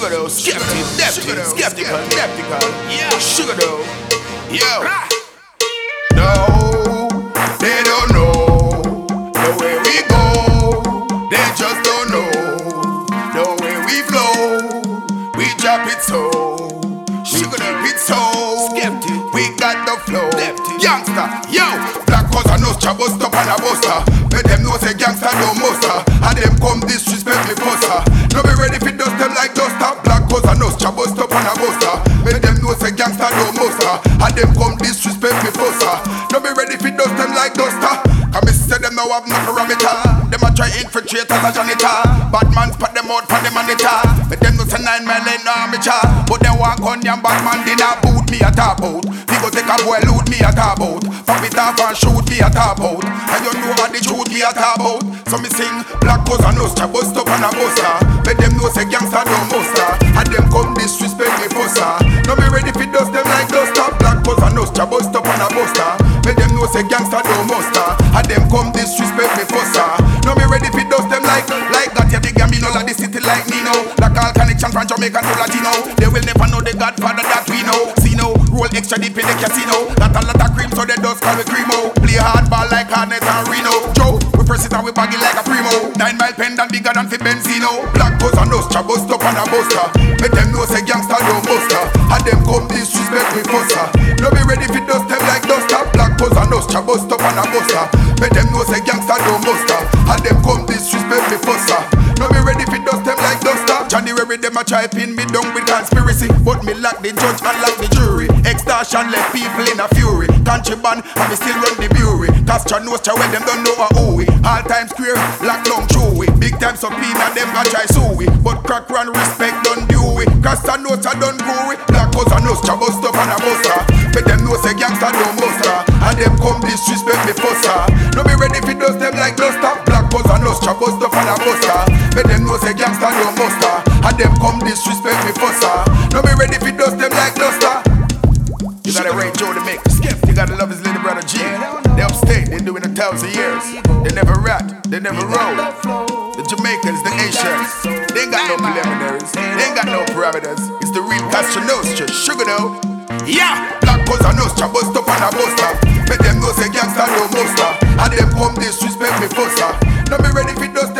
Sugar though, skeptical. Yeah, sugar though. Yo. No, they don't know the way we go. They just don't know the way we flow. We drop it so, sugar keep it so. We got the flow. Youngster, yo. Black cause I know chabos up and a buster. Let them know say gangster don't muster. And them come disrespect me poster. No be ready for dust them like duster. Black cause I know chabos up and a buster. Let them know say gangster don't muster. And them come disrespect me poster. No be ready for dust them like duster. Come me say them now have no parameter. Them a try infiltrate as a janitor. Bad man spot them out for the monitor. But them know say 9 mile ain't no amateur. But them walk on them bad man dinner boot me a top out. We go take a boy loot me a top out. Pop it off and shoot me a top out. And you know how the truth me a top out. So me sing black cause I know bust up and a buster. But them know say gangster don't muster. And them come disrespect me poster. No be ready for dust them like duster. Black cause I know bust up and a buster. But them know say gangster don't muster. And them come disrespect me poster. No be ready for dust them like that. Yeah, the game like the city like Nino. Like all connection from Jamaica to Latino. They will never know the Godfather that we know. See no, roll extra deep in the casino. Got a lot of cream so they just call me Cremo. Play hardball like Harnett and Reno. Joe, we press it and we bag it like a primo. 9 mile pendant bigger than for Benzino. Black cause I know bust up and a buster. Make them know say gangster don't muster. And them come disrespect me poster. No be ready for dust them like duster. Black cause I know bust up and a buster. Make them know say gangster don't muster. And them come disrespect me poster. No be ready for dust them like duster. January them a try pin me down with conspiracy. But me lock the judge and lock the jury. Extortion left people in a fury. Contraband and me still run the bureau. Castra knows when them don't know who we. All time square, lock down true we. Big time subpoena them a try sue we. But crack run respect don't do we. Castra knows don't go we. Black cause I know bust up and a buster. But them know say gangster don't muster. And them come disrespect me poster. No be ready for dust them like duster. Black cause I know bust up and a buster. But them know say gangster don't muster. And them come disrespect me poster. No be ready for dust them like duster. You gotta rate Joe to make skip. You gotta love his little brother G. They upstate, they doing 1,000 years. They never rat, they never roll. The Jamaicans, the Asians, they ain't got no preliminaries. They ain't got no parameters. It's the real Castra Nostra, sugar though. Yeah, black cause I know bust up and a buster. Make them know say gangster no muster. And them come disrespect me poster. Now be ready for dust